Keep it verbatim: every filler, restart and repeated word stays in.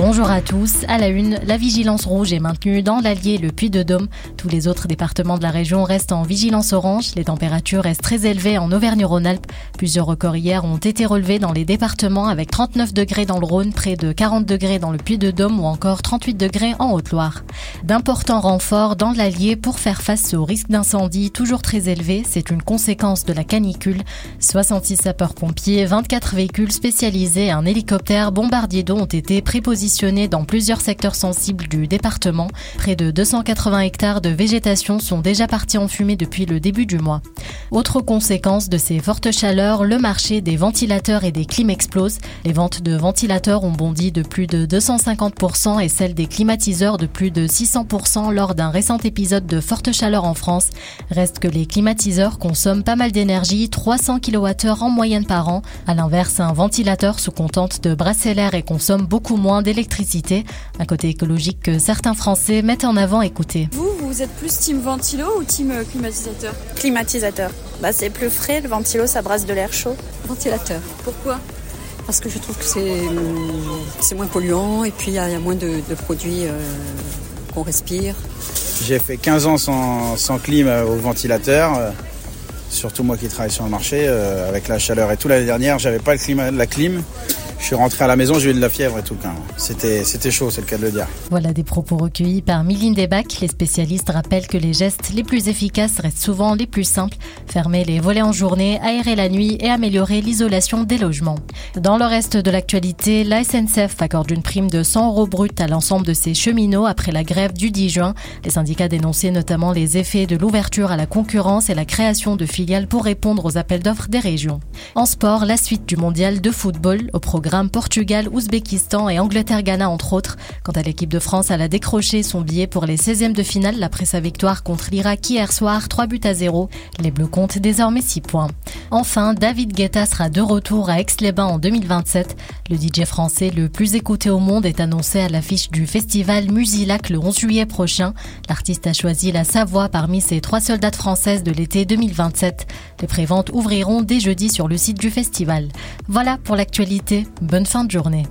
Bonjour à tous. À la une, la vigilance rouge est maintenue dans l'Allier et le Puy-de-Dôme. Tous les autres départements de la région restent en vigilance orange. Les températures restent très élevées en Auvergne-Rhône-Alpes. Plusieurs records hier ont été relevés dans les départements avec trente-neuf degrés dans le Rhône, près de quarante degrés dans le Puy-de-Dôme ou encore trente-huit degrés en Haute-Loire. D'importants renforts dans l'Allier pour faire face au risque d'incendie toujours très élevé. C'est une conséquence de la canicule. soixante-six sapeurs-pompiers, vingt-quatre véhicules spécialisés et un hélicoptère bombardier d'eau ont été prépositionnés dans plusieurs secteurs sensibles du département. Près de deux cent quatre-vingts hectares de végétation sont déjà partis en fumée depuis le début du mois. Autre conséquence de ces fortes chaleurs, le marché des ventilateurs et des clims explose. Les ventes de ventilateurs ont bondi de plus de deux cent cinquante pour cent et celles des climatiseurs de plus de six cents pour cent lors d'un récent épisode de forte chaleur en France. Reste que les climatiseurs consomment pas mal d'énergie, trois cents kilowattheures en moyenne par an. À l'inverse, un ventilateur se contente de brasser l'air et consomme beaucoup moins d'électricité. Un côté écologique que certains Français mettent en avant. Écoutez. Vous, vous êtes plus team ventilo ou team climatisateur ? Climatisateur. Bah, c'est plus frais, le ventilo ça brasse de l'air chaud. Ventilateur. Pourquoi ? Parce que je trouve que c'est, c'est moins polluant et puis il y, y a moins de, de produits euh, qu'on respire. J'ai fait quinze ans sans, sans clim au ventilateur. Euh, surtout moi qui travaille sur le marché, euh, avec la chaleur et tout. L'année dernière, j'avais pas le climat, la clim. Je suis rentré à la maison, j'ai eu de la fièvre et tout. C'était, c'était chaud, c'est le cas de le dire. Voilà des propos recueillis par Mylène Desbacs. Les spécialistes rappellent que les gestes les plus efficaces restent souvent les plus simples. Fermer les volets en journée, aérer la nuit et améliorer l'isolation des logements. Dans le reste de l'actualité, la S N C F accorde une prime de cent euros brut à l'ensemble de ses cheminots après la grève du dix juin. Les syndicats dénonçaient notamment les effets de l'ouverture à la concurrence et la création de filiales pour répondre aux appels d'offres des régions. En sport, la suite du mondial de football au programme Portugal, Ouzbékistan et Angleterre-Ghana entre autres. Quant à l'équipe de France, elle a décroché son billet pour les seizièmes de finale après sa victoire contre l'Irak hier soir, trois buts à zéro. Les Bleus comptent désormais six points. Enfin, David Guetta sera de retour à Aix-les-Bains en deux mille vingt-sept. Le D J français le plus écouté au monde est annoncé à l'affiche du festival Musilac le onze juillet prochain. L'artiste a choisi la Savoie parmi ses trois seules dates françaises de l'été deux mille vingt-sept. Les préventes ouvriront dès jeudi sur le site du festival. Voilà pour l'actualité. Bonne fin de journée.